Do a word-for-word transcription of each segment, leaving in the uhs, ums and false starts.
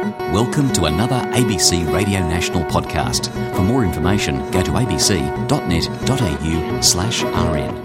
Welcome to another A B C Radio National podcast. For more information, go to abc.net.au slash rn.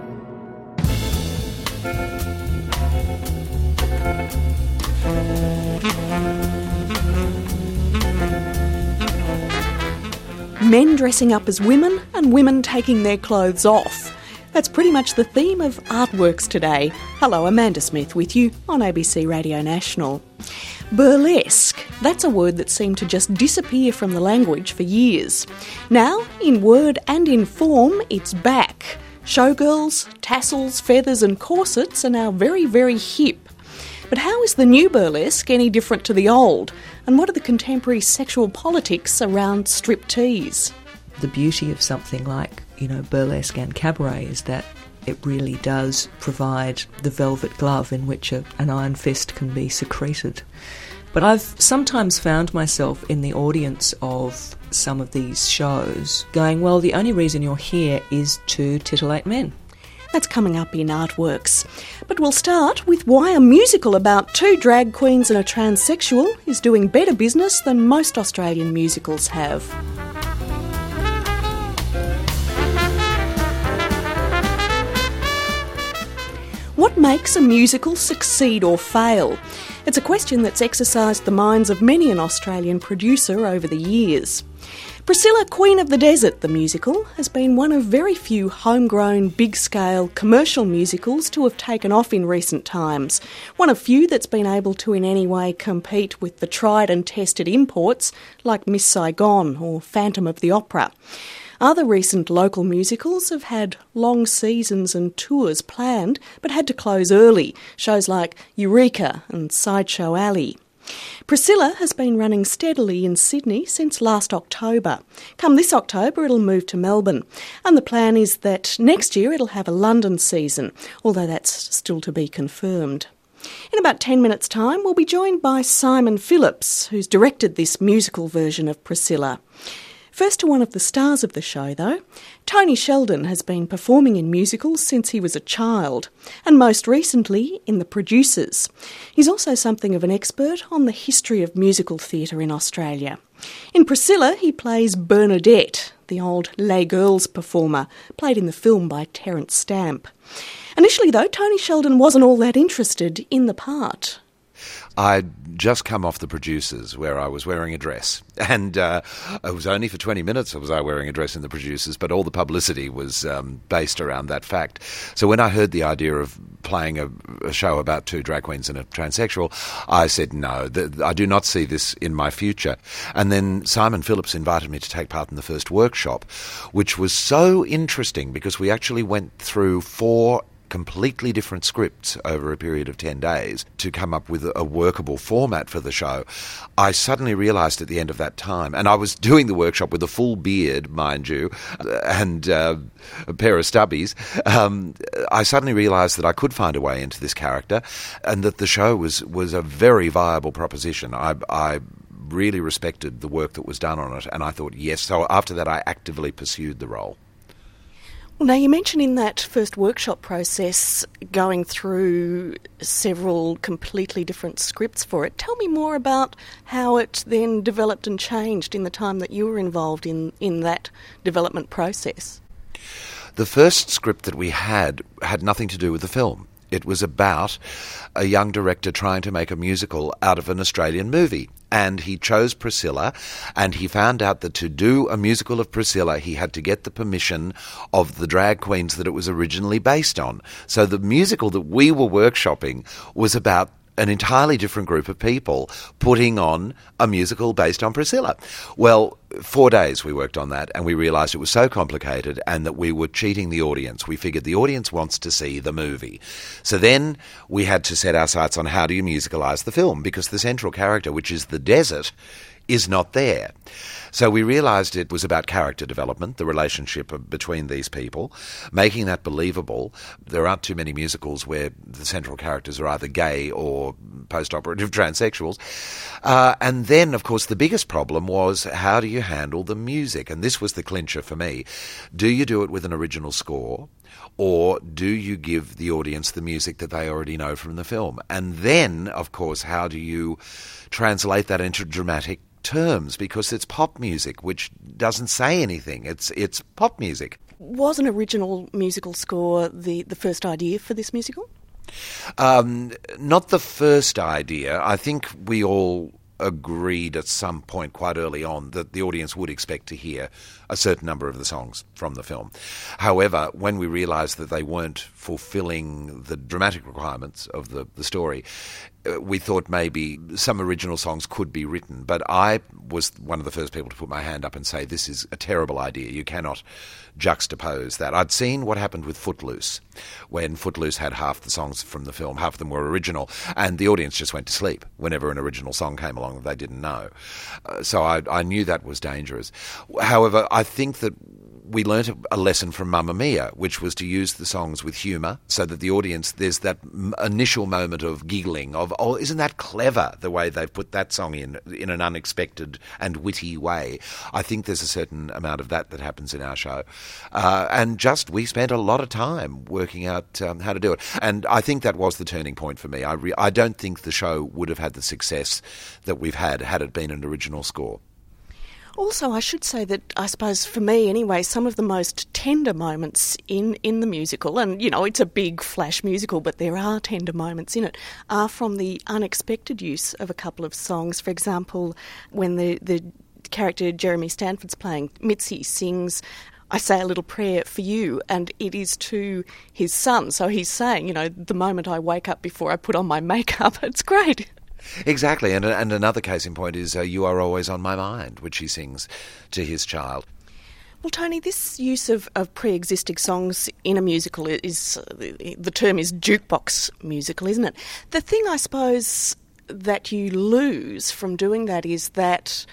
Men dressing up as women and women taking their clothes off. That's pretty much the theme of Artworks today. Hello, Amanda Smith with you on A B C Radio National. Burlesque, that's a word that seemed to just disappear from the language for years. Now, in word and in form, it's back. Showgirls, tassels, feathers and corsets are now very, very hip. But how is the new burlesque any different to the old? And what are the contemporary sexual politics around striptease? The beauty of something like, you know, burlesque and cabaret is that it really does provide the velvet glove in which a, an iron fist can be secreted. But I've sometimes found myself in the audience of some of these shows going, well, the only reason you're here is to titillate men. That's coming up in Artworks. But we'll start with why a musical about two drag queens and a transsexual is doing better business than most Australian musicals have. What makes a musical succeed or fail? It's a question that's exercised the minds of many an Australian producer over the years. Priscilla, Queen of the Desert, the musical, has been one of very few homegrown, big-scale, commercial musicals to have taken off in recent times. One of few that's been able to in any way compete with the tried and tested imports like Miss Saigon or Phantom of the Opera. Other recent local musicals have had long seasons and tours planned, but had to close early, shows like Eureka and Sideshow Alley. Priscilla has been running steadily in Sydney since last October. Come this October, it'll move to Melbourne. And the plan is that next year it'll have a London season, although that's still to be confirmed. In about ten minutes' time, we'll be joined by Simon Phillips, who's directed this musical version of Priscilla. First to one of the stars of the show, though. Tony Sheldon has been performing in musicals since he was a child, and most recently in The Producers. He's also something of an expert on the history of musical theatre in Australia. In Priscilla, he plays Bernadette, the old Les Girls performer, played in the film by Terence Stamp. Initially, though, Tony Sheldon wasn't all that interested in the part. I'd just come off The Producers, where I was wearing a dress. And uh, it was only for twenty minutes was I wearing a dress in The Producers, but all the publicity was um, based around that fact. So when I heard the idea of playing a, a show about two drag queens and a transsexual, I said, no, th- I do not see this in my future. And then Simon Phillips invited me to take part in the first workshop, which was so interesting because we actually went through four completely different scripts over a period of ten days to come up with a workable format for the show. I suddenly realised at the end of that time, and I was doing the workshop with a full beard, mind you, and uh, a pair of stubbies, um, I suddenly realised that I could find a way into this character and that the show was, was a very viable proposition. I, I really respected the work that was done on it, and I thought, yes. So after that, I actively pursued the role. Well, now, you mentioned in that first workshop process going through several completely different scripts for it. Tell me more about how it then developed and changed in the time that you were involved in, in that development process. The first script that we had had nothing to do with the film. It was about a young director trying to make a musical out of an Australian movie. And he chose Priscilla, and he found out that to do a musical of Priscilla, he had to get the permission of the drag queens that it was originally based on. So the musical that we were workshopping was about an entirely different group of people putting on a musical based on Priscilla. Well, four days we worked on that, and we realised it was so complicated and that we were cheating the audience. We figured the audience wants to see the movie. So then we had to set our sights on how do you musicalise the film, because the central character, which is the desert, is not there. So we realised it was about character development, the relationship between these people, making that believable. There aren't too many musicals where the central characters are either gay or post-operative transsexuals. Uh, and then, of course, the biggest problem was how do you you handle the music? And this was the clincher for me. Do you do it with an original score, or do you give the audience the music that they already know from the film? And then, of course, how do you translate that into dramatic terms? Because it's pop music, which doesn't say anything. It's it's pop music. Was an original musical score the, the first idea for this musical? Um, not the first idea. I think we all agreed at some point quite early on that the audience would expect to hear a certain number of the songs from the film. However, when we realised that they weren't fulfilling the dramatic requirements of the, the story, we thought maybe some original songs could be written. But I was one of the first people to put my hand up and say, this is a terrible idea. You cannot juxtapose that. I'd seen what happened with Footloose, when Footloose had half the songs from the film, half of them were original, and the audience just went to sleep whenever an original song came along that they didn't know. Uh, so I, I knew that was dangerous. However, I think that we learnt a lesson from Mamma Mia, which was to use the songs with humour so that the audience, there's that initial moment of giggling of, oh, isn't that clever, the way they've put that song in, in an unexpected and witty way. I think there's a certain amount of that that happens in our show. Uh, and just, we spent a lot of time working out um, how to do it. And I think that was the turning point for me. I, re- I don't think the show would have had the success that we've had had it been an original score. Also, I should say that, I suppose, for me anyway, some of the most tender moments in, in the musical, and, you know, it's a big flash musical, but there are tender moments in it, are from the unexpected use of a couple of songs. For example, when the, the character Jeremy Stanford's playing, Mitzi sings, I say a little prayer for you, and it is to his son. So he's saying, you know, the moment I wake up before I put on my makeup. It's great. Exactly, and and another case in point is uh, You Are Always on My Mind, which he sings to his child. Well, Tony, this use of, of pre-existing songs in a musical is, uh, the, the term is jukebox musical, isn't it? The thing, I suppose, that you lose from doing that is that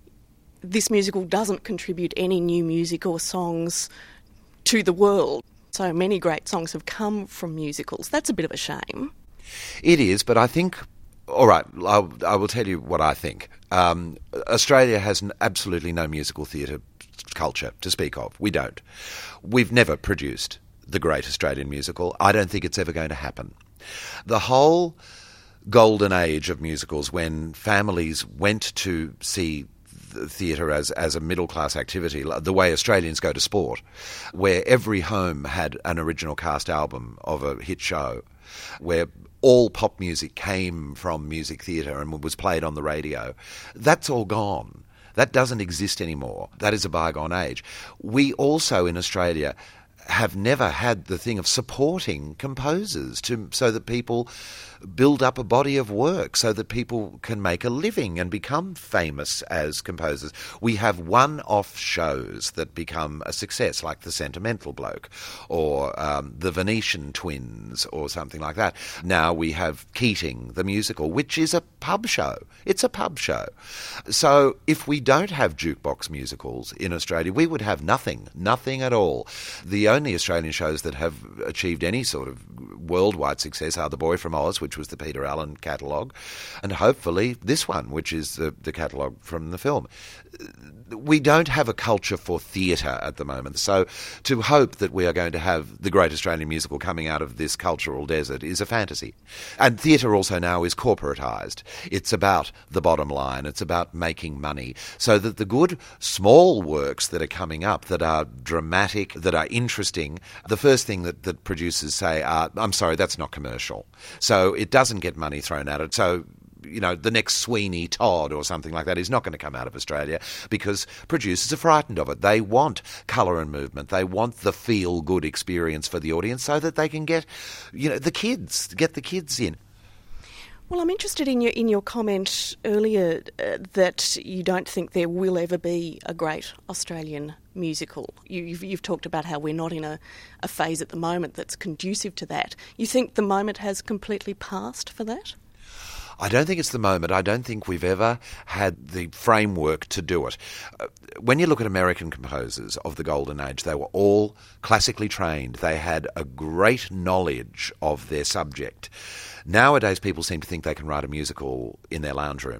this musical doesn't contribute any new music or songs to the world. So many great songs have come from musicals. That's a bit of a shame. It is, but I think... All right, I'll, I will tell you what I think. Um, Australia has n- absolutely no musical theatre culture to speak of. We don't. We've never produced the great Australian musical. I don't think it's ever going to happen. The whole golden age of musicals, when families went to see the theatre as, as a middle-class activity, the way Australians go to sport, where every home had an original cast album of a hit show, where all pop music came from music theatre and was played on the radio. That's all gone. That doesn't exist anymore. That is a bygone age. We also in Australia have never had the thing of supporting composers to so that people build up a body of work, so that people can make a living and become famous as composers. We have one-off shows that become a success, like The Sentimental Bloke or um, The Venetian Twins or something like that. Now we have Keating, the musical, which is a pub show. It's a pub show. So if we don't have jukebox musicals in Australia, we would have nothing, nothing at all. The only Australian shows that have achieved any sort of worldwide success are The Boy from Oz, which was the Peter Allen catalogue, and hopefully this one, which is the, the catalogue from the film. We don't have a culture for theatre at the moment, so to hope that we are going to have the great Australian musical coming out of this cultural desert is a fantasy. And theatre also now is corporatised. It's about the bottom line, it's about making money, so that the good small works that are coming up, that are dramatic, that are interesting, the first thing that, that producers say are, I'm sorry, that's not commercial. So it doesn't get money thrown at it. So, you know, the next Sweeney Todd or something like that is not going to come out of Australia because producers are frightened of it. They want colour and movement. They want the feel-good experience for the audience so that they can get, you know, the kids, get the kids in. Well, I'm interested in your in your comment earlier uh, that you don't think there will ever be a great Australian musical. You, you've, you've talked about how we're not in a, a phase at the moment that's conducive to that. You think the moment has completely passed for that? I don't think it's the moment. I don't think we've ever had the framework to do it. Uh, when you look at American composers of the Golden Age, they were all classically trained. They had a great knowledge of their subject. Nowadays, people seem to think they can write a musical in their lounge room.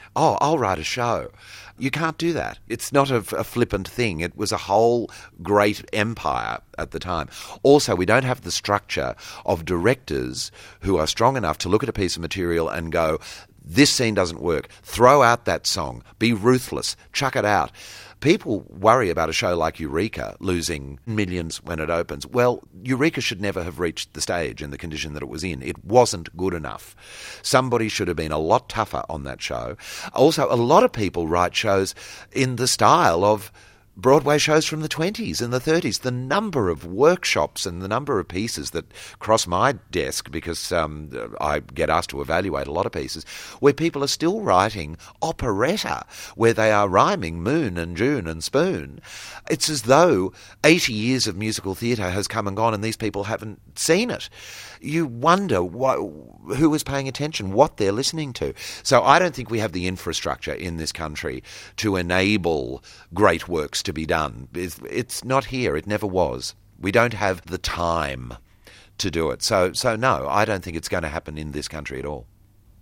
oh, I'll write a show. You can't do that. It's not a, a flippant thing. It was a whole great empire at the time. Also, we don't have the structure of directors who are strong enough to look at a piece of material and go, this scene doesn't work. Throw out that song. Be ruthless. Chuck it out. People worry about a show like Eureka losing millions when it opens. Well, Eureka should never have reached the stage in the condition that it was in. It wasn't good enough. Somebody should have been a lot tougher on that show. Also, a lot of people write shows in the style of Broadway shows from the twenties and the thirties. The number of workshops and the number of pieces that cross my desk, because um, I get asked to evaluate a lot of pieces, where people are still writing operetta, where they are rhyming moon and June and spoon. It's as though eighty years of musical theatre has come and gone and these people haven't seen it. You wonder what, who is paying attention, what they're listening to. So I don't think we have the infrastructure in this country to enable great works to be done. It's, it's not here. It never was. We don't have the time to do it. So, so no, I don't think it's going to happen in this country at all.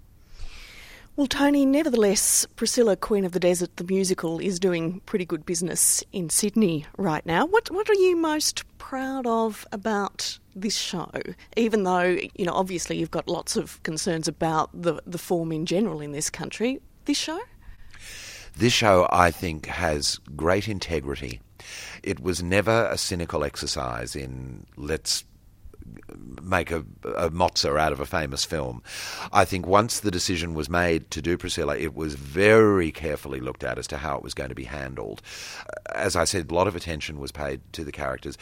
Well, Tony, nevertheless, Priscilla, Queen of the Desert, the musical, is doing pretty good business in Sydney right now. What what are you most proud of about this show? Even though, you know, obviously you've got lots of concerns about the, the form in general in this country, this show? This show, I think, has great integrity. It was never a cynical exercise in let's make a, a mozza out of a famous film. I think once the decision was made to do Priscilla, it was very carefully looked at as to how it was going to be handled. As I said, a lot of attention was paid to the characters.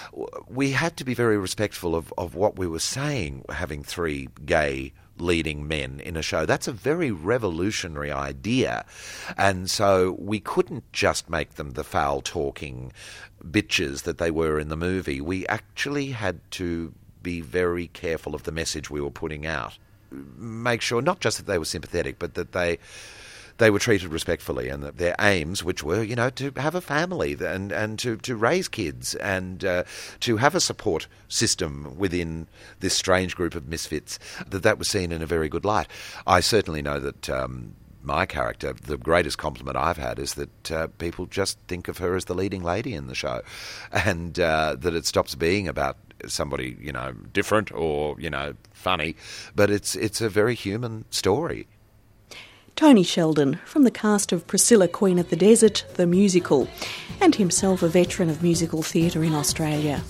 We had to be very respectful of, of what we were saying, having three gay leading men in a show. That's a very revolutionary idea. And so we couldn't just make them the foul-talking bitches that they were in the movie. We actually had to be very careful of the message we were putting out. Make sure not just that they were sympathetic, but that they they were treated respectfully, and that their aims, which were, you know, to have a family and, and to, to raise kids and uh, to have a support system within this strange group of misfits, that that was seen in a very good light. I certainly know that um, my character, the greatest compliment I've had is that uh, people just think of her as the leading lady in the show, and uh, that it stops being about somebody, you know, different or, you know, funny, but it's it's a very human story. Tony Sheldon from the cast of Priscilla, Queen of the Desert, the musical, and himself a veteran of musical theatre in Australia.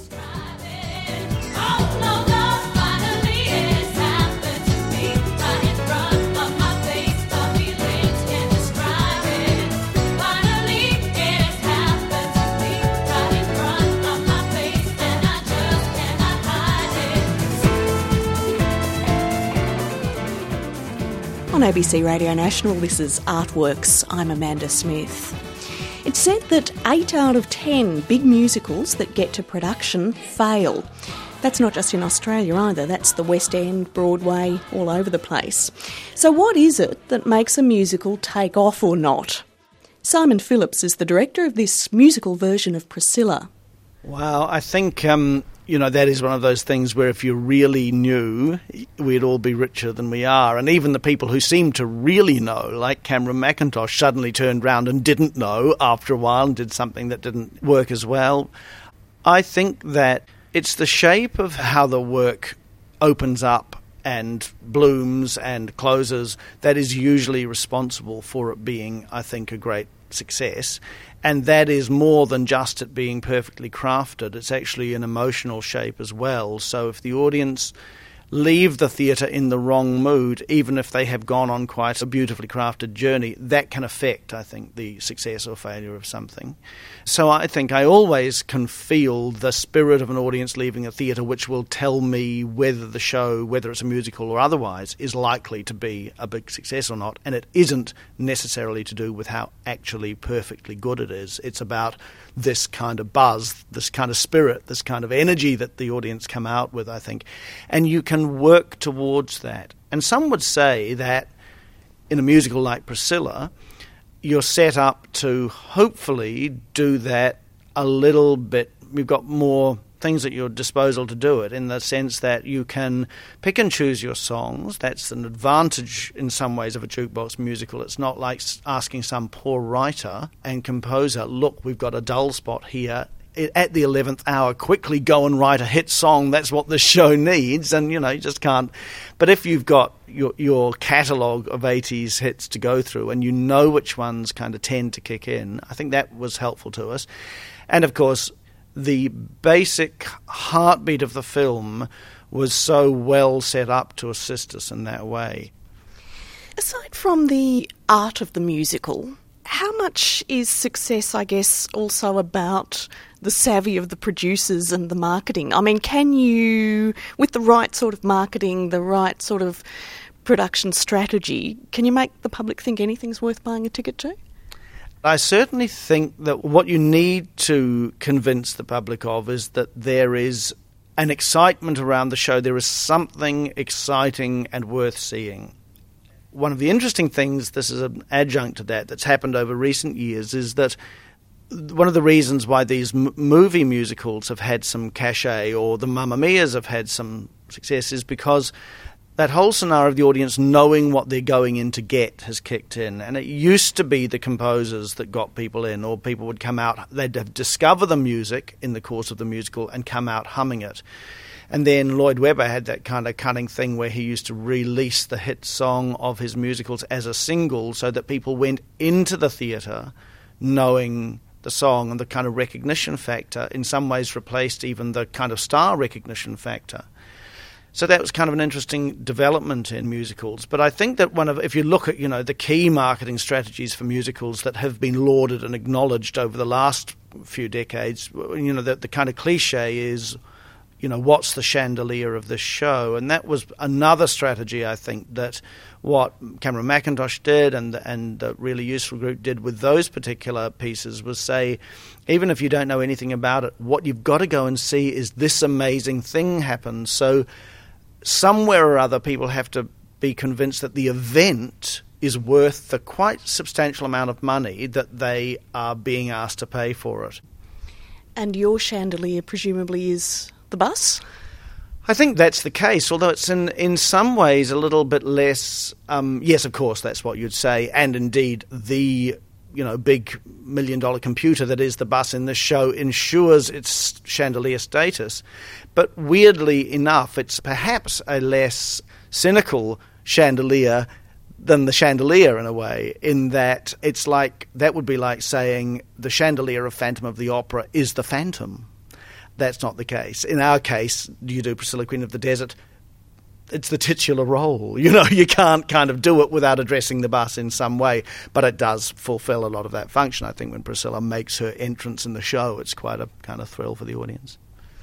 On A B C Radio National, this is Artworks. I'm Amanda Smith. It's said that eight out of ten big musicals that get to production fail. That's not just in Australia either. That's the West End, Broadway, all over the place. So what is it that makes a musical take off or not? Simon Phillips is the director of this musical version of Priscilla. Well, I think, um, you know, that is one of those things where if you really knew, we'd all be richer than we are. And even the people who seem to really know, like Cameron McIntosh, suddenly turned round and didn't know after a while and did something that didn't work as well. I think that it's the shape of how the work opens up and blooms and closes that is usually responsible for it being, I think, a great success. And that is more than just it being perfectly crafted. It's actually an emotional shape as well. So if the audience leave the theatre in the wrong mood, even if they have gone on quite a beautifully crafted journey, that can affect, I think, the success or failure of something. So I think I always can feel the spirit of an audience leaving a theatre, which will tell me whether the show, whether it's a musical or otherwise, is likely to be a big success or not. And it isn't necessarily to do with how actually perfectly good it is. It's about this kind of buzz, this kind of spirit, this kind of energy that the audience come out with, I think. And you can work towards that. And some would say that in a musical like Priscilla, you're set up to hopefully do that a little bit. We've got more things at your disposal to do it, in the sense that you can pick and choose your songs. That's an advantage in some ways of a jukebox musical. It's not like asking some poor writer and composer, look, we've got a dull spot here. At the eleventh hour, quickly go and write a hit song. That's what the show needs. And, you know, you just can't. But if you've got your your catalogue of eighties hits to go through and you know which ones kind of tend to kick in, I think that was helpful to us. And, of course, the basic heartbeat of the film was so well set up to assist us in that way. Aside from the art of the musical, how much is success, I guess, also about the savvy of the producers and the marketing? I mean, can you, with the right sort of marketing, the right sort of production strategy, can you make the public think anything's worth buying a ticket to? I certainly think that what you need to convince the public of is that there is an excitement around the show. There is something exciting and worth seeing. One of the interesting things, this is an adjunct to that, that's happened over recent years, is that one of the reasons why these m- movie musicals have had some cachet, or the Mamma Mias have had some success, is because that whole scenario of the audience knowing what they're going in to get has kicked in. And it used to be the composers that got people in, or people would come out, they'd have discover the music in the course of the musical and come out humming it. And then Lloyd Webber had that kind of cunning thing where he used to release the hit song of his musicals as a single, so that people went into the theatre knowing the song, and the kind of recognition factor in some ways replaced even the kind of star recognition factor. So that was kind of an interesting development in musicals. But I think that one of, if you look at, you know, the key marketing strategies for musicals that have been lauded and acknowledged over the last few decades, you know, the, the kind of cliche is, you know, what's the chandelier of this show? And that was another strategy, I think, that what Cameron Mackintosh did and and the Really Useful Group did with those particular pieces was say, even if you don't know anything about it, what you've got to go and see is this amazing thing happen. So somewhere or other, people have to be convinced that the event is worth the quite substantial amount of money that they are being asked to pay for it. And your chandelier presumably is the bus? I think that's the case, although it's in, in some ways a little bit less, um, yes, of course, that's what you'd say, and indeed the, you know, big million-dollar computer that is the bus in this show ensures its chandelier status. But weirdly enough, it's perhaps a less cynical chandelier than the chandelier in a way, in that it's like, that would be like saying the chandelier of Phantom of the Opera is the Phantom. That's not the case. In our case, you do Priscilla, Queen of the Desert, it's the titular role. You know, you can't kind of do it without addressing the bus in some way, but it does fulfill a lot of that function. I think when Priscilla makes her entrance in the show, it's quite a kind of thrill for the audience.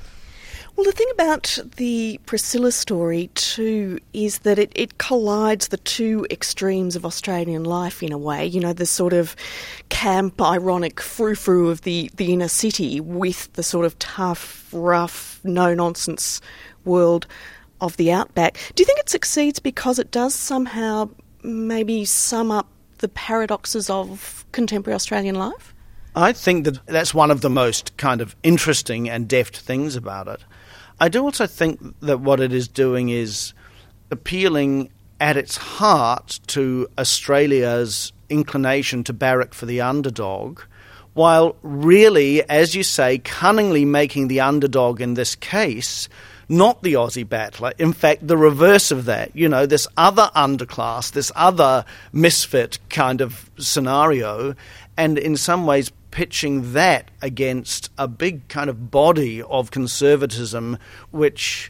Well, the thing about the Priscilla story too is that it, it collides the two extremes of Australian life in a way. You know, the sort of camp, ironic frou-frou of the, the inner city with the sort of tough, rough, no-nonsense world of the outback. Do you think it succeeds because it does somehow maybe sum up the paradoxes of contemporary Australian life? I think that that's one of the most kind of interesting and deft things about it. I do also think that what it is doing is appealing at its heart to Australia's inclination to barrack for the underdog, while really, as you say, cunningly making the underdog in this case not the Aussie battler, in fact, the reverse of that. You know, this other underclass, this other misfit kind of scenario, and in some ways pitching that against a big kind of body of conservatism which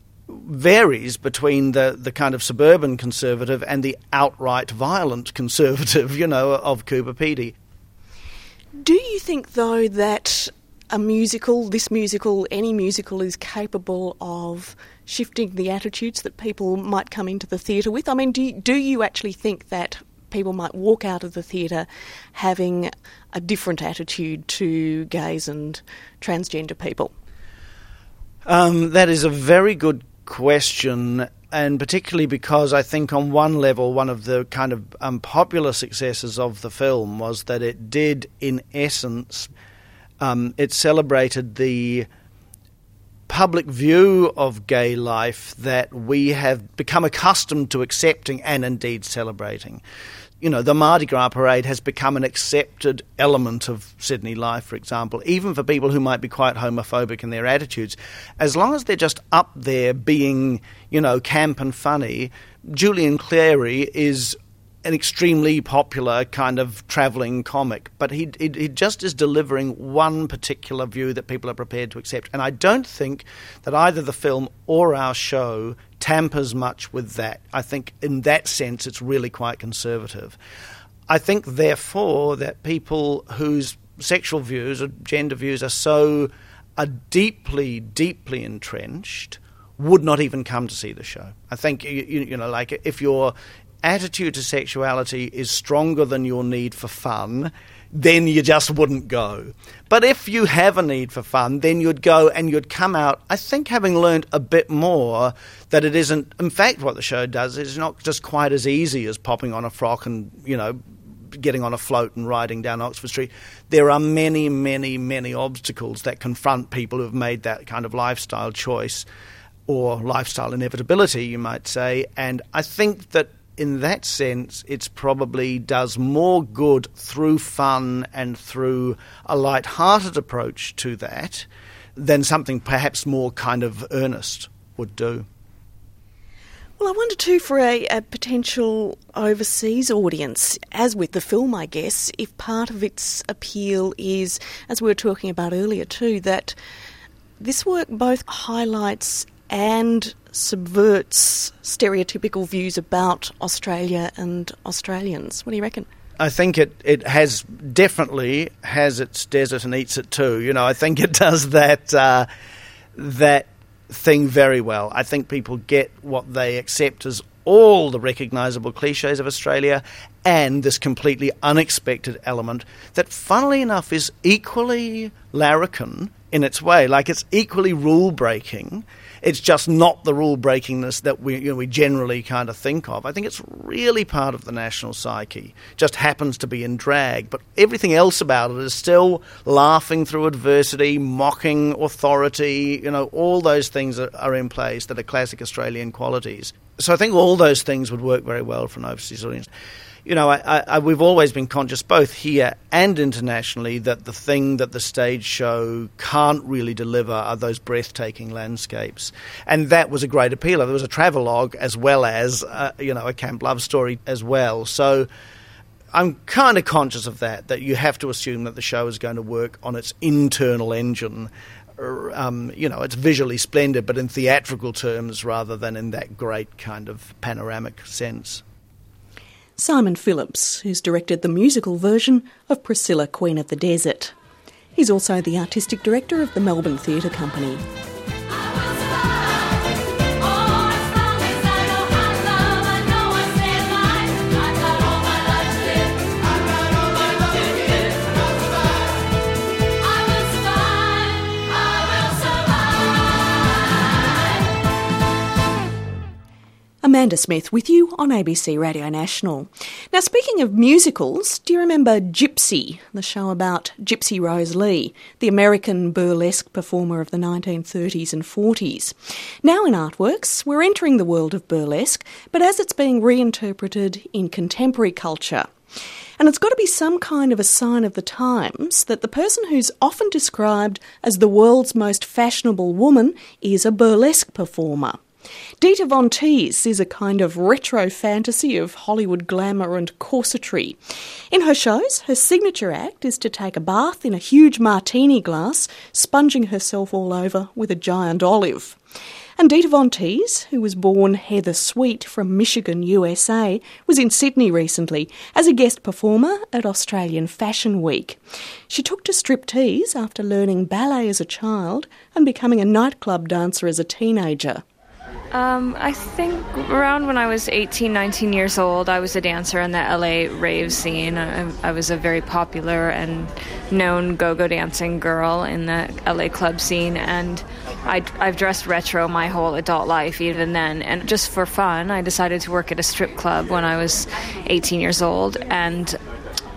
varies between the, the kind of suburban conservative and the outright violent conservative, you know, of Cooper Pedy. Do you think, though, that a musical, this musical, any musical, is capable of shifting the attitudes that people might come into the theatre with? I mean, do you, do you actually think that people might walk out of the theatre having a different attitude to gays and transgender people? Um, that is a very good question, and particularly because I think on one level, one of the kind of um, popular successes of the film was that it did, in essence, um, it celebrated the public view of gay life that we have become accustomed to accepting and indeed celebrating. You know, the Mardi Gras parade has become an accepted element of Sydney life, for example, even for people who might be quite homophobic in their attitudes. As long as they're just up there being, you know, camp and funny, Julian Clary is an extremely popular kind of travelling comic, but he, he he just is delivering one particular view that people are prepared to accept. And I don't think that either the film or our show tampers much with that. I think in that sense it's really quite conservative. I think, therefore, that people whose sexual views or gender views are so are deeply, deeply entrenched would not even come to see the show. I think, you, you know, like if your attitude to sexuality is stronger than your need for fun, then you just wouldn't go. But if you have a need for fun, then you'd go and you'd come out, I think, having learned a bit more that it isn't, in fact, what the show does is not just quite as easy as popping on a frock and, you know, getting on a float and riding down Oxford Street. There are many, many, many obstacles that confront people who have made that kind of lifestyle choice, or lifestyle inevitability, you might say. And I think that in that sense, it probably does more good through fun and through a light-hearted approach to that than something perhaps more kind of earnest would do. Well, I wonder too, for a, a potential overseas audience, as with the film, I guess, if part of its appeal is, as we were talking about earlier too, that this work both highlights and subverts stereotypical views about Australia and Australians. What do you reckon? I think it, it has definitely has its desert and eats it too. You know, I think it does that uh, that thing very well. I think people get what they accept as all the recognisable cliches of Australia and this completely unexpected element that, funnily enough, is equally larrikin in its way. Like, it's equally rule-breaking. It's just not the rule-breakingness that we, you know, we generally kind of think of. I think it's really part of the national psyche. Just happens to be in drag. But everything else about it is still laughing through adversity, mocking authority. You know, all those things are, are in place that are classic Australian qualities. So I think all those things would work very well for an overseas audience. You know, I, I, we've always been conscious, both here and internationally, that the thing that the stage show can't really deliver are those breathtaking landscapes. And that was a great appeal. There was a travelogue as well as, uh, you know, a camp love story as well. So I'm kind of conscious of that, that you have to assume that the show is going to work on its internal engine. Um, you know, it's visually splendid, but in theatrical terms rather than in that great kind of panoramic sense. Simon Phillips, who's directed the musical version of Priscilla, Queen of the Desert. He's also the artistic director of the Melbourne Theatre Company. Amanda Smith with you on A B C Radio National. Now, speaking of musicals, do you remember Gypsy, the show about Gypsy Rose Lee, the American burlesque performer of the nineteen thirties and forties? Now in Artworks, we're entering the world of burlesque, but as it's being reinterpreted in contemporary culture. And it's got to be some kind of a sign of the times that the person who's often described as the world's most fashionable woman is a burlesque performer. Dita Von Teese is a kind of retro fantasy of Hollywood glamour and corsetry. In her shows, her signature act is to take a bath in a huge martini glass, sponging herself all over with a giant olive. And Dita Von Teese, who was born Heather Sweet from Michigan, U S A, was in Sydney recently as a guest performer at Australian Fashion Week. She took to striptease after learning ballet as a child and becoming a nightclub dancer as a teenager. Um, I think around when I was eighteen, nineteen years old, I was a dancer in the L A rave scene. I, I was a very popular and known go-go dancing girl in the L A club scene, and I'd, I've dressed retro my whole adult life even then. And just for fun, I decided to work at a strip club when I was eighteen years old, and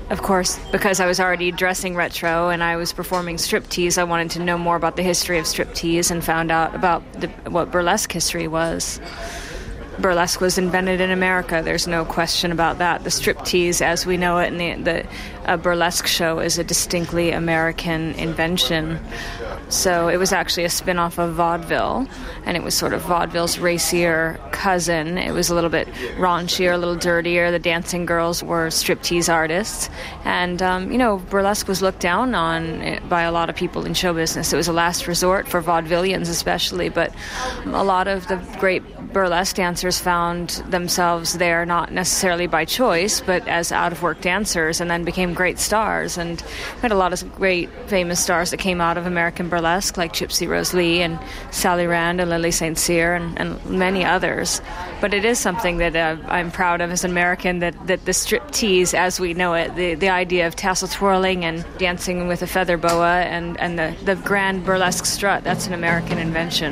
of course, because I was already dressing retro and I was performing striptease, I wanted to know more about the history of striptease and found out about the, what burlesque history was. Burlesque was invented in America. There's no question about that. The striptease, as we know it, and the, the uh, burlesque show is a distinctly American invention. So it was actually a spin-off of vaudeville, and it was sort of vaudeville's racier cousin. It was a little bit raunchier, a little dirtier. The dancing girls were striptease artists. And, um, you know, burlesque was looked down on by a lot of people in show business. It was a last resort for vaudevillians especially, but a lot of the great burlesque dancers found themselves there not necessarily by choice, but as out-of-work dancers, and then became great stars. And we had a lot of great famous stars that came out of American burlesque, like Gypsy Rose Lee and Sally Rand and Lily Saint Cyr and, and many others. But it is something that uh, I'm proud of as an American, that, that the striptease as we know it, the, the idea of tassel twirling and dancing with a feather boa and, and the, the grand burlesque strut, that's an American invention.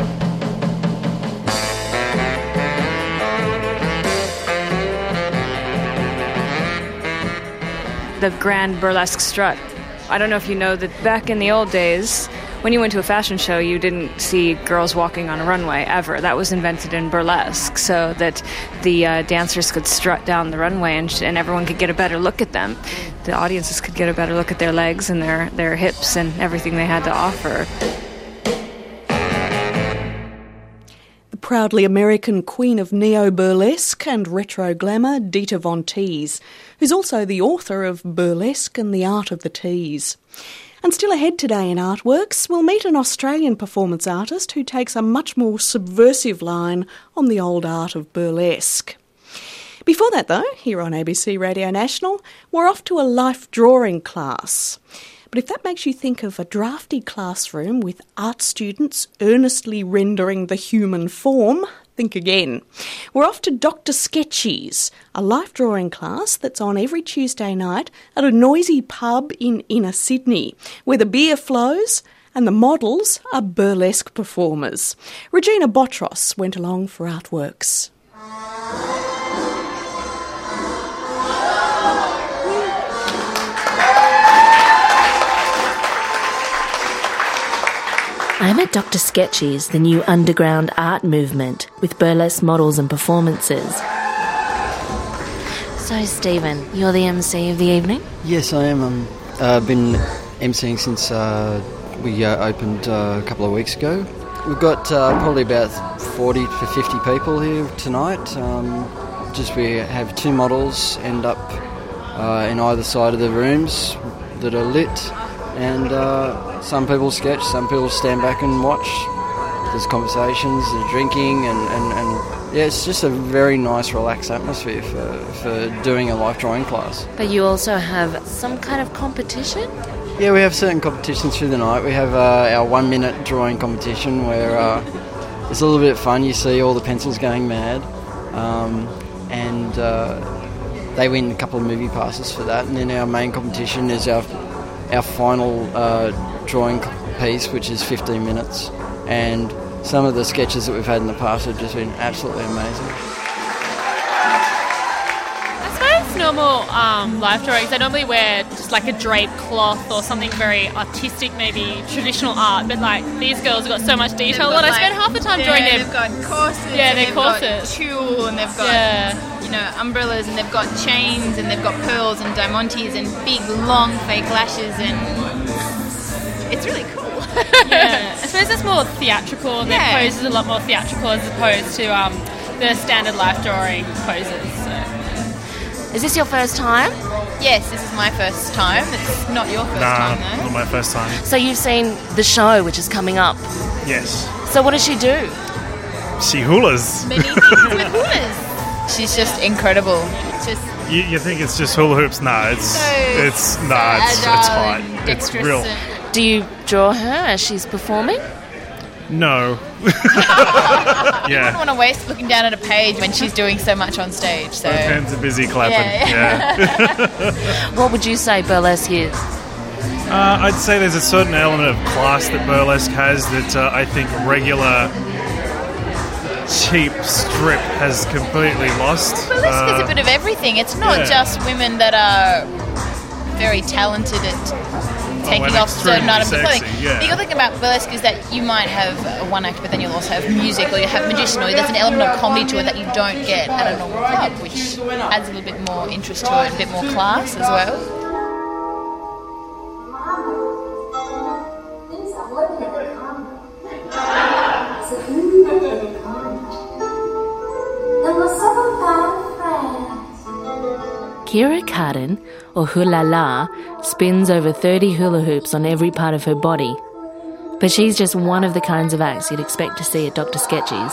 The grand burlesque strut. I don't know if you know that back in the old days, when you went to a fashion show, you didn't see girls walking on a runway ever. That was invented in burlesque, so that the uh, dancers could strut down the runway and, sh- and everyone could get a better look at them. The audiences could get a better look at their legs and their, their hips and everything they had to offer. Proudly American queen of neo-burlesque and retro glamour, Dita Von Teese, who's also the author of Burlesque and the Art of the Tease. And still ahead today in Artworks, we'll meet an Australian performance artist who takes a much more subversive line on the old art of burlesque. Before that, though, here on A B C Radio National, we're off to a life drawing class. But if that makes you think of a drafty classroom with art students earnestly rendering the human form, think again. We're off to Doctor Sketchies, a life drawing class that's on every Tuesday night at a noisy pub in inner Sydney, where the beer flows and the models are burlesque performers. Regina Botros went along for Artworks. I'm at Doctor Sketchies, the new underground art movement, with burlesque models and performances. So, Stephen, you're the M C of the evening? Yes, I am. Um, I've been MCing since uh, we uh, opened uh, a couple of weeks ago. We've got uh, probably about forty to fifty people here tonight. Um, just we have two models end up uh, in either side of the rooms that are lit. And uh, some people sketch, some people stand back and watch. There's conversations, there's drinking, and, and, and yeah, it's just a very nice, relaxed atmosphere for, for doing a life drawing class. But you also have some kind of competition? Yeah, we have certain competitions through the night. We have uh, our one-minute drawing competition where uh, it's a little bit fun. You see all the pencils going mad, um, and uh, they win a couple of movie passes for that. And then our main competition is our our final uh, drawing piece, which is fifteen minutes, and some of the sketches that we've had in the past have just been absolutely amazing. I suppose normal um, life drawings, I normally wear just like a draped cloth or something very artistic, maybe traditional art, but like these girls have got so much detail, and I spend half the time yeah, drawing their... they've got corsets, yeah, and their they've corsets. got tulle, and they've got... Yeah. You know, umbrellas, and they've got chains, and they've got pearls and diamantes and big long fake lashes, and it's really cool. Yeah, I suppose it's more theatrical, and yeah. their poses are a lot more theatrical as opposed to um, the standard life drawing poses. So. Is this your first time? Yes, this is my first time. It's not your first nah, time, though. not my first time. So you've seen the show, which is coming up. Yes. So what does she do? She hulas. Many things with hulas. She's just incredible. Just you, you think it's just hula hoops? No, it's so it's nah, it's, it's hot. It's real. And... Do you draw her as she's performing? No. You Yeah. wouldn't want to waste looking down at a page when she's doing so much on stage. So Both hands are busy clapping. Yeah, yeah. What would you say burlesque is? Uh, I'd say there's a certain element of class that burlesque has that uh, I think regular cheap strip has completely lost. burlesque uh, is a bit of everything. It's not yeah. just women that are very talented at taking Oh, off certain items of sexy, clothing. yeah. The other thing about burlesque is that you might have a one act, but then you'll also have music, or you have magician, or there's an element of comedy to it that you don't get at a normal club, which adds a little bit more interest to it, a bit more class as well. Kira Carden, or Hula La, spins over thirty hula hoops on every part of her body. But she's just one of the kinds of acts you'd expect to see at Doctor Sketchy's.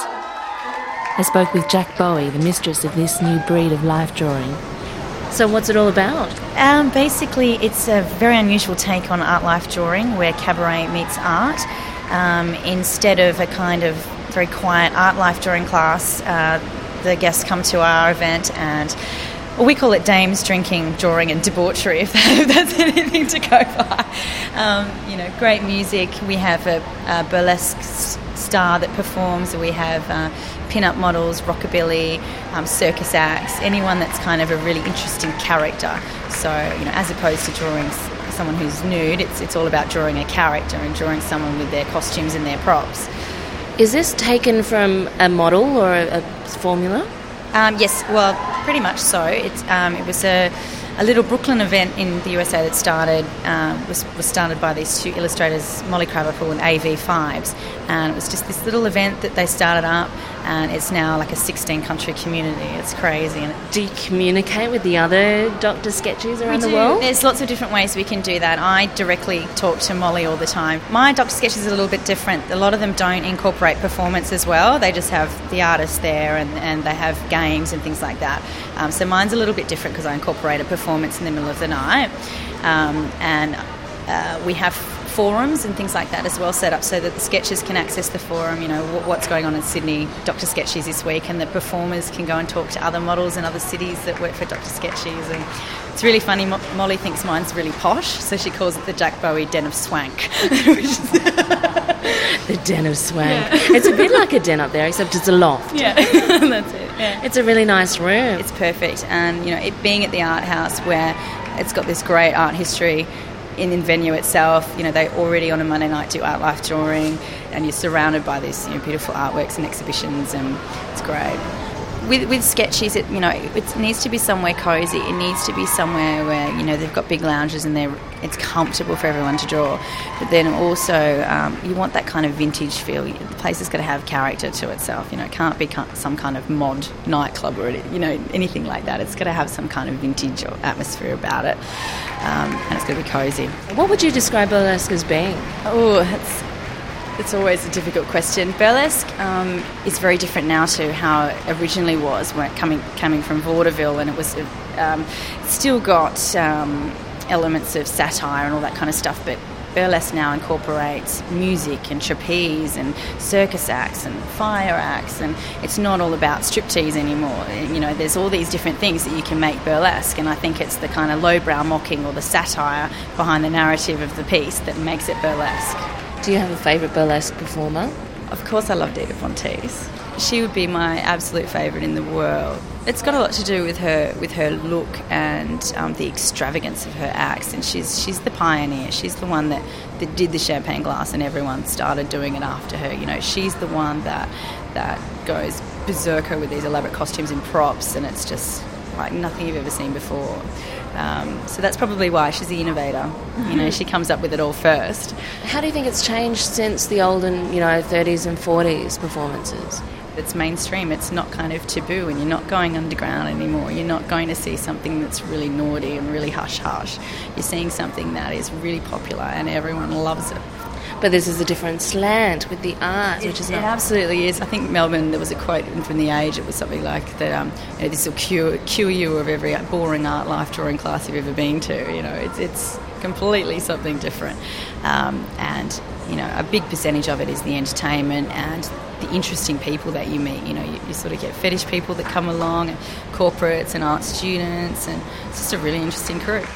I spoke with Jack Bowie, the mistress of this new breed of life drawing. So what's it all about? Um, basically, it's a very unusual take on art life drawing where cabaret meets art. Um, instead of a kind of very quiet art life drawing class, uh, the guests come to our event and well, we call it dames drinking, drawing and debauchery, if, that, if that's anything to go by. Um, you know, great music. We have a, a burlesque s- star that performs. We have uh, pin-up models, rockabilly, um, circus acts, anyone that's kind of a really interesting character. So, you know, as opposed to drawing s- someone who's nude, it's it's all about drawing a character and drawing someone with their costumes and their props. Is this taken from a model or a, a formula? Um, yes, well, pretty much so. It's, um, it was a, a little Brooklyn event in the U S A that started uh, was, was started by these two illustrators, Molly Krabappel and A V Fibes, and it was just this little event that they started up, and it's now like a sixteen country community. It's crazy. And do you communicate with the other Doctor Sketchies around we the do. world? There's lots of different ways we can do that. I directly talk to Molly all the time. My Doctor Sketchies is a little bit different. A lot of them don't incorporate performance as well. They just have the artist there, and, and they have games and things like that. Um, so mine's a little bit different because I incorporate a performance in the middle of the night. Um, and uh, we have forums and things like that as well set up so that the sketchers can access the forum, you know, what's going on in Sydney, Doctor Sketchies this week, and the performers can go and talk to other models in other cities that work for Doctor Sketchies. And it's really funny, Mo- Molly thinks mine's really posh, so she calls it the Jack Bowie Den of Swank. The Den of Swank. Yeah. It's a bit like a den up there, except it's a loft. Yeah, that's it. Yeah. It's a really nice room. It's perfect, and you know, it being at the art house where it's got this great art history in the venue itself, you know, they already on a Monday night do art life drawing, and you're surrounded by these, you know, beautiful artworks and exhibitions, and it's great. With with Sketchies, it you know it needs to be somewhere cosy. It needs to be somewhere where you know they've got big lounges and they it's comfortable for everyone to draw. But then also um, you want that kind of vintage feel. The place is going to have character to itself. You know, it can't be some kind of mod nightclub or you know anything like that. It's got to have some kind of vintage or atmosphere about it, um, and it's going to be cosy. What would you describe burlesque as being? Oh, it's. It's always a difficult question. Burlesque um, is very different now to how it originally was, when it coming coming from vaudeville, and it was um, it's still got um, elements of satire and all that kind of stuff. But burlesque now incorporates music and trapeze and circus acts and fire acts, and it's not all about striptease anymore. You know, there's all these different things that you can make burlesque, and I think it's the kind of lowbrow mocking or the satire behind the narrative of the piece that makes it burlesque. Do you have a favourite burlesque performer? Of course I love Dita Fontees. She would be my absolute favourite in the world. It's got a lot to do with her with her look and um, the extravagance of her acts, and she's she's the pioneer. She's the one that, that did the champagne glass, and everyone started doing it after her. You know, she's the one that that goes berserker with these elaborate costumes and props, and it's just like nothing you've ever seen before. Um, so that's probably why she's the innovator. Mm-hmm. You know, she comes up with it all first. How do you think it's changed since the olden, you know, thirties and forties performances? It's mainstream. It's not kind of taboo, and you're not going underground anymore. You're not going to see something that's really naughty and really hush-hush. You're seeing something that is really popular and everyone loves it. But this is a different slant with the art, it, which is it not... absolutely is. I think Melbourne, there was a quote from The Age, it was something like that, um, you know, this will cure, cure you of every boring art life drawing class you've ever been to. You know, it's, it's completely something different. Um, and, you know, a big percentage of it is the entertainment and the interesting people that you meet. You know, you, you sort of get fetish people that come along, and corporates and art students, and it's just a really interesting crew.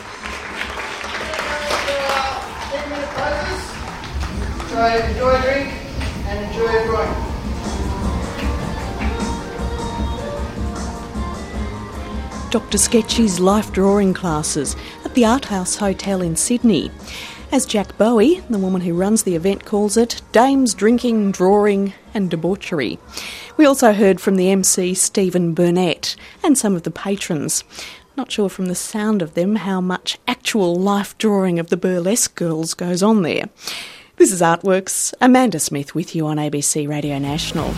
So enjoy a drink and enjoy a drawing. Doctor Sketchy's life drawing classes at the Art House Hotel in Sydney. As Jack Bowie, the woman who runs the event, calls it, dames drinking, drawing and debauchery. We also heard from the M C Stephen Burnett and some of the patrons. Not sure from the sound of them how much actual life drawing of the burlesque girls goes on there. This is Artworks. Amanda Smith with you on A B C Radio National.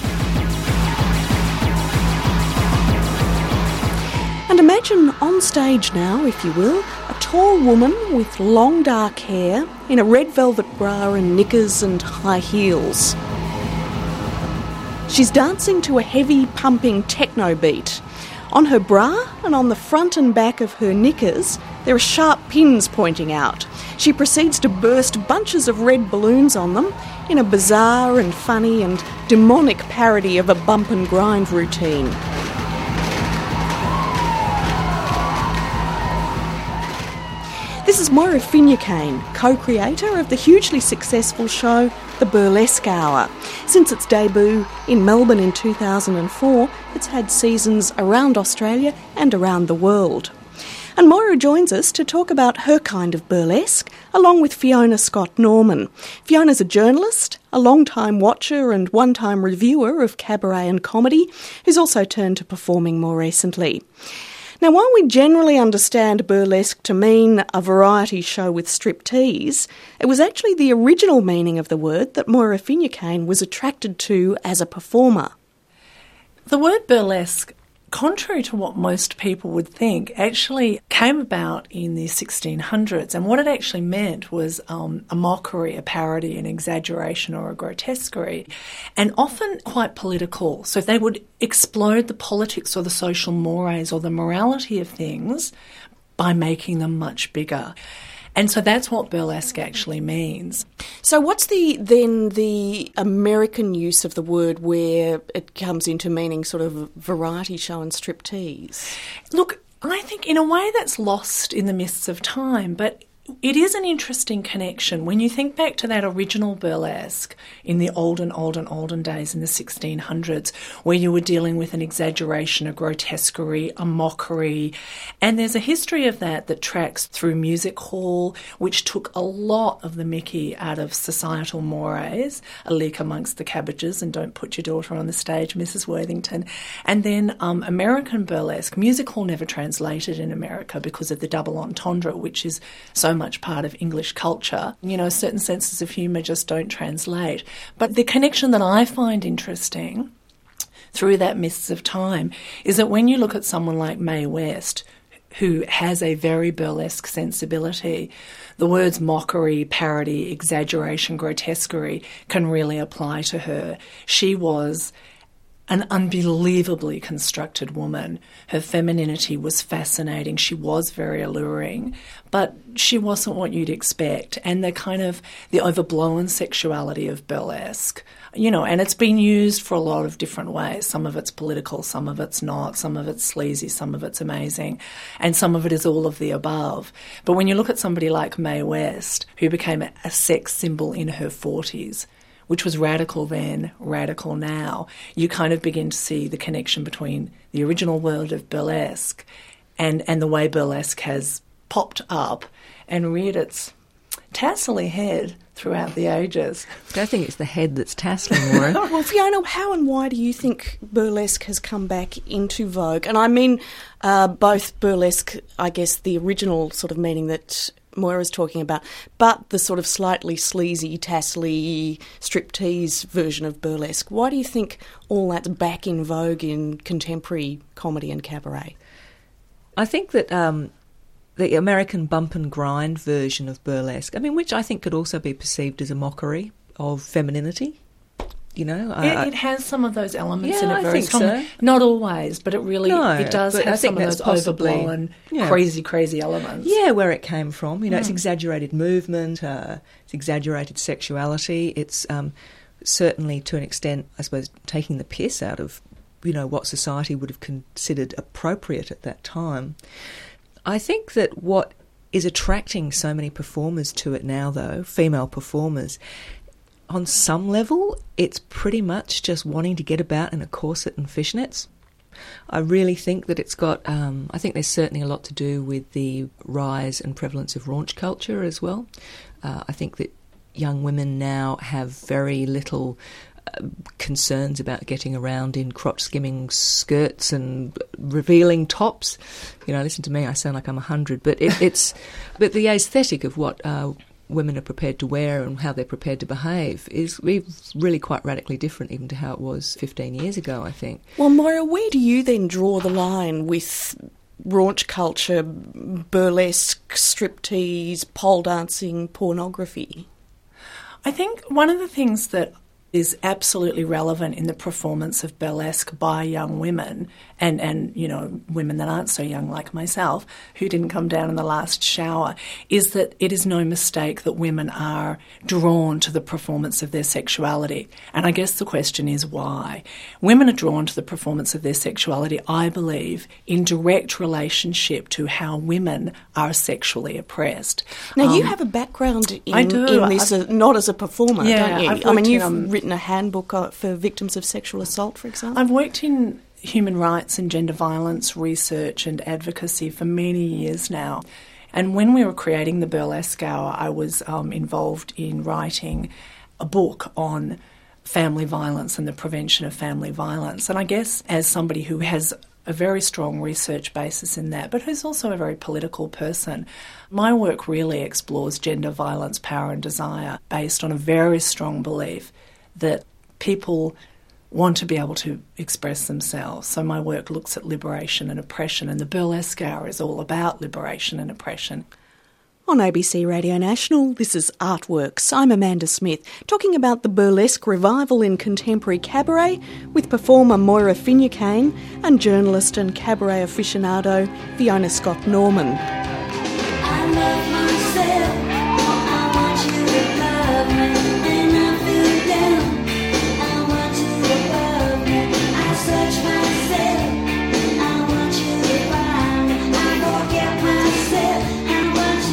And imagine on stage now, if you will, a tall woman with long dark hair in a red velvet bra and knickers and high heels. She's dancing to a heavy pumping techno beat. On her bra and on the front and back of her knickers, there are sharp pins pointing out. She proceeds to burst bunches of red balloons on them in a bizarre and funny and demonic parody of a bump and grind routine. This is Moira Finucane, co-creator of the hugely successful show The Burlesque Hour. Since its debut in Melbourne in two thousand four, it's had seasons around Australia and around the world. And Moira joins us to talk about her kind of burlesque, along with Fiona Scott Norman. Fiona's a journalist, a long-time watcher and one-time reviewer of cabaret and comedy, who's also turned to performing more recently. Now, while we generally understand burlesque to mean a variety show with striptease, it was actually the original meaning of the word that Moira Finucane was attracted to as a performer. The word burlesque, contrary to what most people would think, actually came about in the sixteen hundreds, and what it actually meant was um, a mockery, a parody, an exaggeration or a grotesquerie, and often quite political. So they would explode the politics or the social mores or the morality of things by making them much bigger. And so that's what burlesque actually means. So what's the then the American use of the word where it comes into meaning sort of variety show and striptease? Look, I think in a way that's lost in the mists of time, but it is an interesting connection. When you think back to that original burlesque in the olden, olden, olden days in the sixteen hundreds, where you were dealing with an exaggeration, a grotesquerie, a mockery, and there's a history of that that tracks through music hall, which took a lot of the mickey out of societal mores, a leak amongst the cabbages, and don't put your daughter on the stage, Missus Worthington. And then um, American burlesque, music hall never translated in America because of the double entendre, which is so much part of English culture. You know, certain senses of humour just don't translate. But the connection that I find interesting through that mists of time is that when you look at someone like Mae West, who has a very burlesque sensibility, the words mockery, parody, exaggeration, grotesquerie can really apply to her. She was an unbelievably constructed woman. Her femininity was fascinating. She was very alluring, but she wasn't what you'd expect. And the kind of the overblown sexuality of burlesque, you know, and it's been used for a lot of different ways. Some of it's political, some of it's not, some of it's sleazy, some of it's amazing, and some of it is all of the above. But when you look at somebody like Mae West, who became a, a sex symbol in her forties, which was radical then, radical now, you kind of begin to see the connection between the original world of burlesque and, and the way burlesque has popped up and reared its tassely head throughout the ages. I don't think it's the head that's tasseling, Maura. Well, Fiona, how and why do you think burlesque has come back into vogue? And I mean uh, both burlesque, I guess, the original sort of meaning that Moira's talking about, but the sort of slightly sleazy, tassely, striptease version of burlesque. Why do you think all that's back in vogue in contemporary comedy and cabaret? I think that um, the American bump and grind version of burlesque, I mean, which I think could also be perceived as a mockery of femininity. You know, it, it has some of those elements yeah, in it I very think strongly. So. Not always, but it really no, it does have some of those possibly, overblown, yeah. crazy, crazy elements. Yeah, where it came from. You know, mm. it's exaggerated movement, uh, it's exaggerated sexuality. It's um, certainly, to an extent, I suppose, taking the piss out of, you know, what society would have considered appropriate at that time. I think that what is attracting so many performers to it now, though, female performers, on some level, it's pretty much just wanting to get about in a corset and fishnets. I really think that it's got, um, I think there's certainly a lot to do with the rise and prevalence of raunch culture as well. Uh, I think that young women now have very little uh, concerns about getting around in crotch-skimming skirts and revealing tops. You know, listen to me, I sound like I'm a hundred, but it, it's, but the aesthetic of what uh, women are prepared to wear and how they're prepared to behave is really quite radically different even to how it was fifteen years ago, I think. Well, Moira, where do you then draw the line with raunch culture, burlesque, striptease, pole dancing, pornography? I think one of the things that is absolutely relevant in the performance of burlesque by young women and, and, you know, women that aren't so young like myself who didn't come down in the last shower is that it is no mistake that women are drawn to the performance of their sexuality. And I guess the question is why? Women are drawn to the performance of their sexuality, I believe, in direct relationship to how women are sexually oppressed. Now, um, you have a background in, I do. in this, uh, not as a performer, Yeah, don't you? I've I mean, worked you've in, um, written a handbook uh, for victims of sexual assault, for example. I've worked in human rights and gender violence research and advocacy for many years now. And when we were creating the Burlesque Hour, I was um, involved in writing a book on family violence and the prevention of family violence. And I guess as somebody who has a very strong research basis in that, but who's also a very political person, my work really explores gender violence, power and desire based on a very strong belief that people want to be able to express themselves. So my work looks at liberation and oppression, and the Burlesque Hour is all about liberation and oppression. On A B C Radio National, this is Artworks. I'm Amanda Smith, talking about the burlesque revival in contemporary cabaret with performer Moira Finucane and journalist and cabaret aficionado Fiona Scott Norman. I love myself, I want you to love me, and I feel down, I want you to love me, I search myself, I want you to find me, I forget myself, I want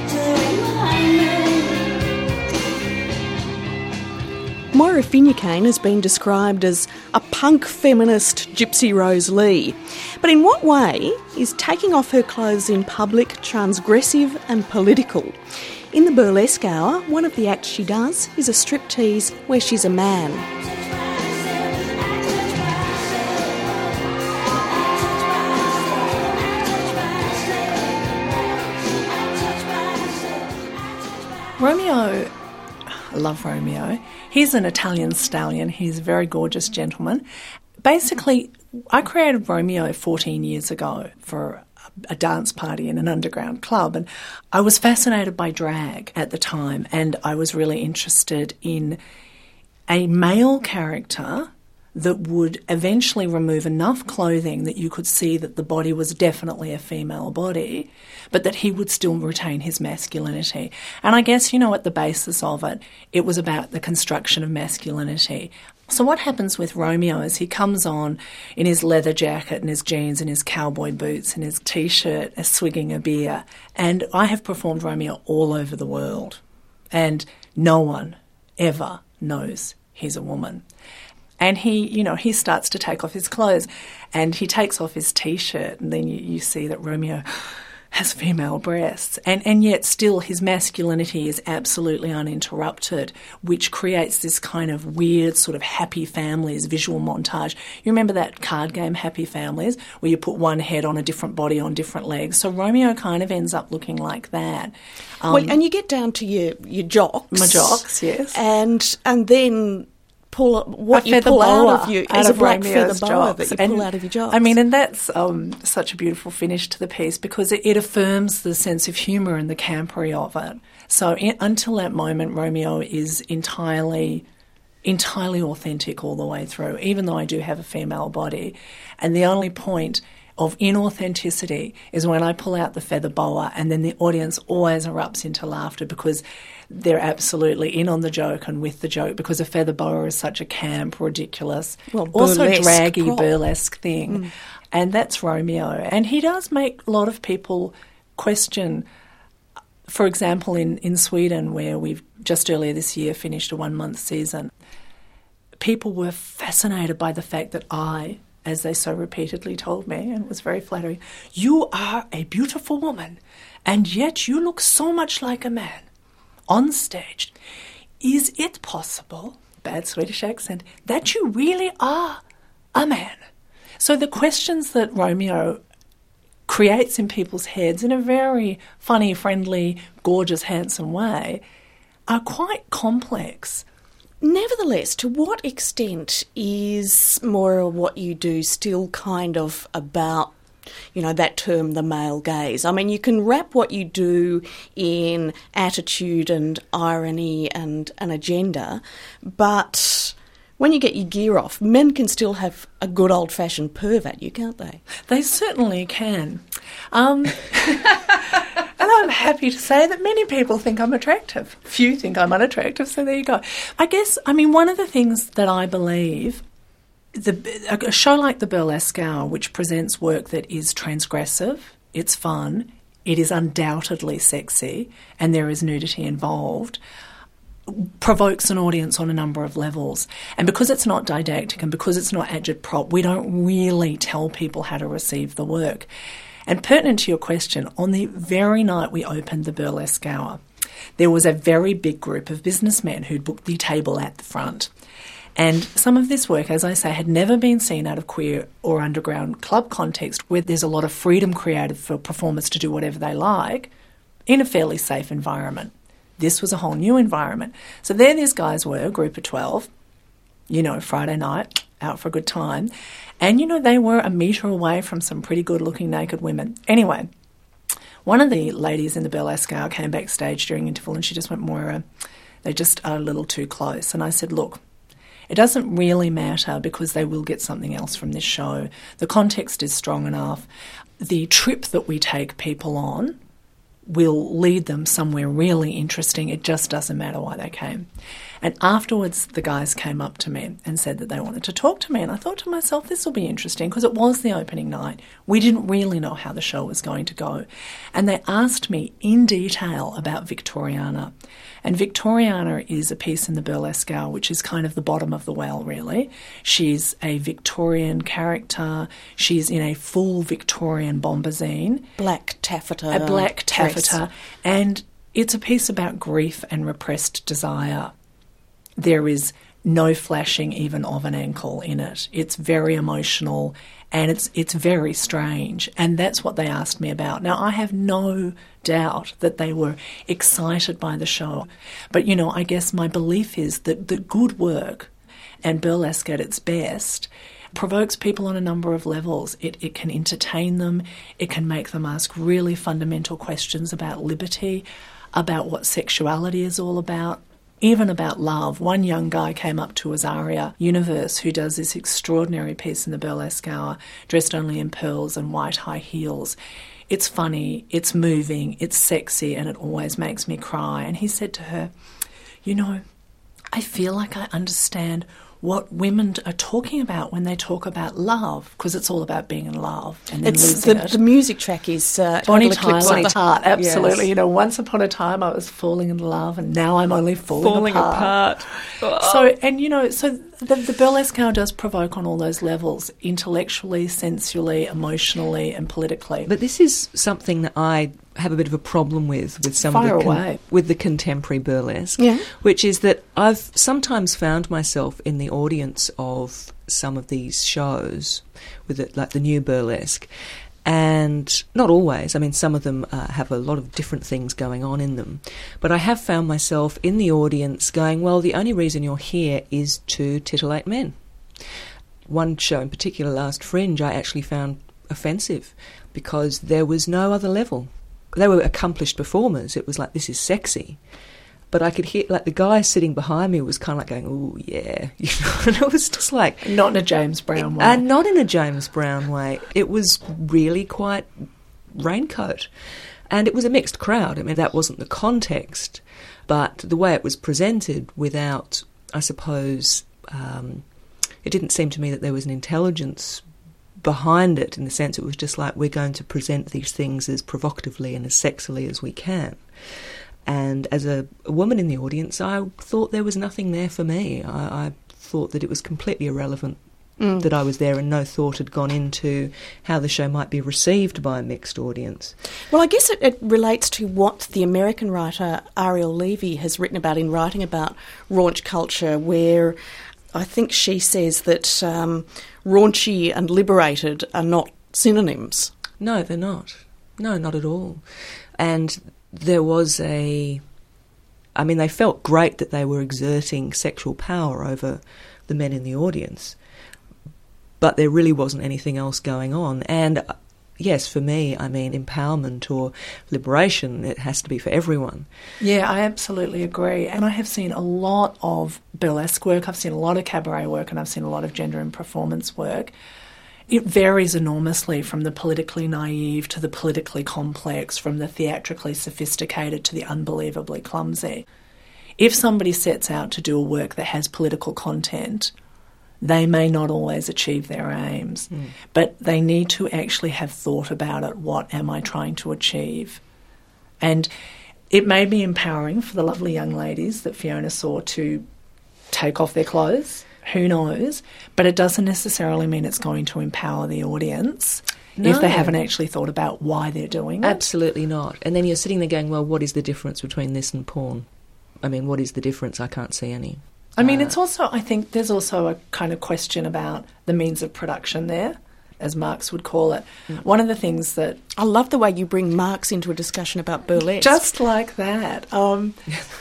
you to remind me. Moira Finucane has been described as a punk feminist Gypsy Rose Lee. But in what way is taking off her clothes in public transgressive and political? In the Burlesque Hour, one of the acts she does is a striptease where she's a man. Romeo, I love Romeo. He's an Italian stallion. He's a very gorgeous gentleman. Basically, I created Romeo fourteen years ago for a dance party in an underground club, and I was fascinated by drag at the time, and I was really interested in a male character that would eventually remove enough clothing that you could see that the body was definitely a female body, but that he would still retain his masculinity. And I guess, you know, at the basis of it, it was about the construction of masculinity. So what happens with Romeo is he comes on in his leather jacket and his jeans and his cowboy boots and his T-shirt, swigging a beer. And I have performed Romeo all over the world. And no one ever knows he's a woman. And he, you know, he starts to take off his clothes and he takes off his T-shirt, and then you, you see that Romeo has female breasts. And, and yet still his masculinity is absolutely uninterrupted, which creates this kind of weird sort of Happy Families visual montage. You remember that card game Happy Families where you put one head on a different body on different legs? So Romeo kind of ends up looking like that. Um, well, and you get down to your, your jocks. My jocks, yes. And, and then pull what a you pull out boa of you out is a of black Romeo's feather boa jocks. that you pull And, out of your jocks. I mean, and that's um, such a beautiful finish to the piece because it, it affirms the sense of humour and the campery of it. So in, until that moment, Romeo is entirely, entirely authentic all the way through, even though I do have a female body. And the only point of inauthenticity is when I pull out the feather boa, and then the audience always erupts into laughter because they're absolutely in on the joke and with the joke, because a feather boa is such a camp, ridiculous, well, also burlesque draggy, prop. burlesque thing. Mm. And that's Romeo. And he does make a lot of people question, for example, in, in Sweden, where we've just earlier this year finished a one-month season, people were fascinated by the fact that I as they so repeatedly told me, and it was very flattering, "You are a beautiful woman, and yet you look so much like a man on stage. Is it possible," bad Swedish accent, "that you really are a man?" So the questions that Romeo creates in people's heads in a very funny, friendly, gorgeous, handsome way are quite complex. Nevertheless, to what extent is more of what you do still kind of about, you know, that term, the male gaze? I mean, you can wrap what you do in attitude and irony and an agenda, but when you get your gear off, men can still have a good old-fashioned perv at you, can't they? They certainly can. Um, and I'm happy to say that many people think I'm attractive. Few think I'm unattractive, so there you go. I guess, I mean, one of the things that I believe, the, a show like The Burlesque Hour, which presents work that is transgressive, it's fun, it is undoubtedly sexy, and there is nudity involved, provokes an audience on a number of levels. And because it's not didactic and because it's not agitprop, we don't really tell people how to receive the work. And pertinent to your question, on the very night we opened the Burlesque Hour, there was a very big group of businessmen who'd booked the table at the front. And some of this work, as I say, had never been seen out of queer or underground club context, where there's a lot of freedom created for performers to do whatever they like in a fairly safe environment. This was a whole new environment. So there these guys were, a group of twelve, you know, Friday night, out for a good time. And, you know, they were a metre away from some pretty good-looking naked women. Anyway, one of the ladies in the Burlesque Hour came backstage during interval and she just went, "Moira, they just are a little too close." And I said, "Look, it doesn't really matter because they will get something else from this show. The context is strong enough. The trip that we take people on will lead them somewhere really interesting. It just doesn't matter why they came." And afterwards, the guys came up to me and said that they wanted to talk to me. And I thought to myself, this will be interesting because it was the opening night. We didn't really know how the show was going to go. And they asked me in detail about Victoriana. And Victoriana is a piece in the Burlesque Hour which is kind of the bottom of the well, really. She's a Victorian character. She's in a full Victorian bombazine. Black taffeta. A black taffeta. Dress. And it's a piece about grief and repressed desire. There is no flashing even of an ankle in it. It's very emotional and it's it's very strange. And that's what they asked me about. Now, I have no doubt that they were excited by the show. But, you know, I guess my belief is that the good work and burlesque at its best provokes people on a number of levels. It, it can entertain them. It can make them ask really fundamental questions about liberty, about what sexuality is all about, even about love. One young guy came up to Azaria Universe, who does this extraordinary piece in the Burlesque Hour, dressed only in pearls and white high heels. It's funny, it's moving, it's sexy, and it always makes me cry. And he said to her, "You know, I feel like I understand what women are talking about when they talk about love, because it's all about being in love and then it's losing the, it." the music track is uh, Bonnie Total Eclipse Tyler, of the Heart, absolutely. Yes. You know, once upon a time I was falling in love, and now I'm only falling, Falling apart. apart. So, and you know, so the, the Burlesque Hour does provoke on all those levels, intellectually, sensually, emotionally, and politically. But this is something that I have a bit of a problem with with some Fire of the con- away. with the contemporary burlesque, Yeah. which is that I've sometimes found myself in the audience of some of these shows with it, like the new burlesque, and not always. I mean, some of them uh, have a lot of different things going on in them, but I have found myself in the audience going, well, the only reason you're here is to titillate men. One show in particular, Last Fringe, I actually found offensive because there was no other level. They were accomplished performers. It was like, this is sexy. But I could hear, like, the guy sitting behind me was kind of like going, "Ooh, yeah." You know? And it was just like... Not in a James Brown way. And not in a James Brown way. It was really quite raincoat. And it was a mixed crowd. I mean, that wasn't the context. But the way it was presented without, I suppose, um, it didn't seem to me that there was an intelligence behind it, in the sense it was just like, we're going to present these things as provocatively and as sexily as we can. And as a, a woman in the audience, I thought there was nothing there for me. I, I thought that it was completely irrelevant mm. that I was there, and no thought had gone into how the show might be received by a mixed audience. Well, I guess it, it relates to what the American writer Ariel Levy has written about in writing about raunch culture, where I think she says that um, raunchy and liberated are not synonyms. No, they're not. No, not at all. And there was a... I mean, they felt great that they were exerting sexual power over the men in the audience, but there really wasn't anything else going on. And yes, for me, I mean, empowerment or liberation, it has to be for everyone. Yeah, I absolutely agree. And I have seen a lot of burlesque work, I've seen a lot of cabaret work, and I've seen a lot of gender and performance work. It varies enormously from the politically naive to the politically complex, from the theatrically sophisticated to the unbelievably clumsy. If somebody sets out to do a work that has political content, they may not always achieve their aims, mm. but they need to actually have thought about it. What am I trying to achieve? And it may be empowering for the lovely young ladies that Fiona saw to take off their clothes. Who knows? But it doesn't necessarily mean it's going to empower the audience no. if they haven't actually thought about why they're doing it. Absolutely not. And then you're sitting there going, well, what is the difference between this and porn? I mean, what is the difference? I can't see any. I mean, uh, it's also, I think there's also a kind of question about the means of production there, as Marx would call it. Mm. One of the things that... I love the way you bring Marx into a discussion about burlesque. Just like that. Um,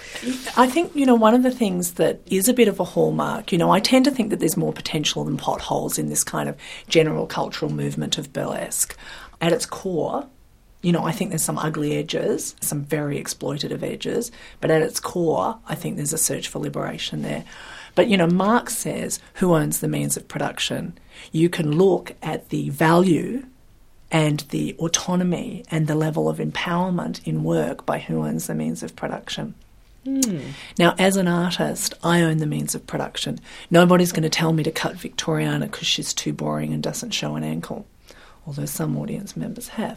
I think, you know, one of the things that is a bit of a hallmark, you know, I tend to think that there's more potential than potholes in this kind of general cultural movement of burlesque. At its core, you know, I think there's some ugly edges, some very exploitative edges, but at its core, I think there's a search for liberation there. But, you know, Marx says, who owns the means of production? You can look at the value and the autonomy and the level of empowerment in work by who owns the means of production. Mm. Now, as an artist, I own the means of production. Nobody's going to tell me to cut Victoriana because she's too boring and doesn't show an ankle, although some audience members have.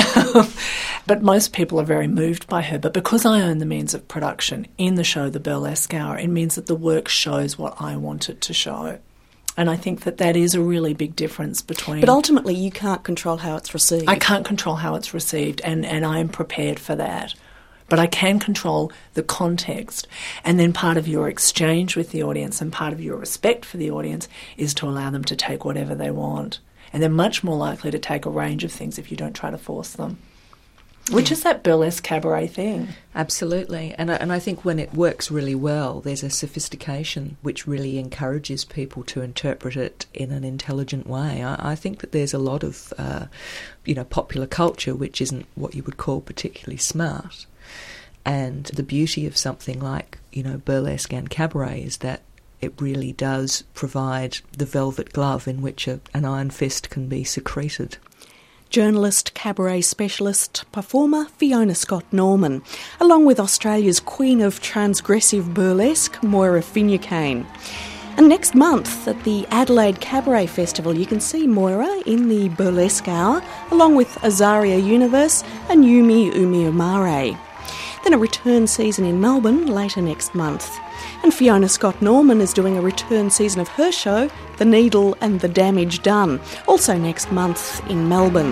But most people are very moved by her. But because I own the means of production in the show The Burlesque Hour, it means that the work shows what I want it to show. And I think that that is a really big difference between... But ultimately you can't control how it's received. I can't control how it's received, and, and I am prepared for that. But I can control the context. And then part of your exchange with the audience and part of your respect for the audience is to allow them to take whatever they want. And they're much more likely to take a range of things if you don't try to force them. Which is that burlesque cabaret thing. Absolutely. And I, and I think when it works really well, there's a sophistication which really encourages people to interpret it in an intelligent way. I, I think that there's a lot of, uh, you know, popular culture which isn't what you would call particularly smart. And the beauty of something like, you know, burlesque and cabaret is that it really does provide the velvet glove in which a, an iron fist can be secreted. Journalist, cabaret specialist, performer Fiona Scott-Norman, along with Australia's queen of transgressive burlesque, Moira Finucane. And next month at the Adelaide Cabaret Festival, you can see Moira in the Burlesque Hour, along with Azaria Universe and Yumi Umiamare. Then a return season in Melbourne later next month. And Fiona Scott-Norman is doing a return season of her show, The Needle and the Damage Done, also next month in Melbourne.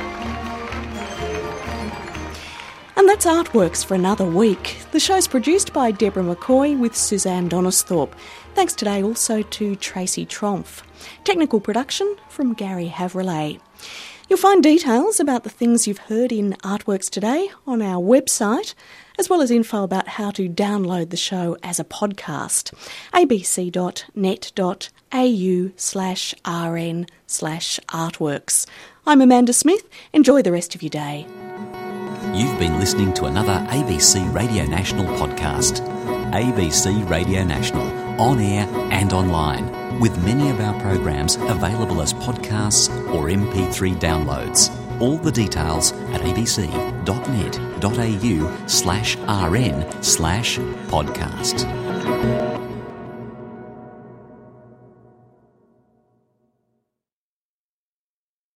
And that's Artworks for another week. The show's produced by Deborah McCoy with Suzanne Donisthorpe. Thanks today also to Tracy Tromf. Technical production from Gary Havrelay. You'll find details about the things you've heard in Artworks today on our website, as well as info about how to download the show as a podcast. abc.net.au slash rn slash artworks. I'm Amanda Smith. Enjoy the rest of your day. You've been listening to another A B C Radio National podcast. A B C Radio National, on air and online, with many of our programs available as podcasts or M P three downloads. All the details at abc.net.au slash rn slash podcast.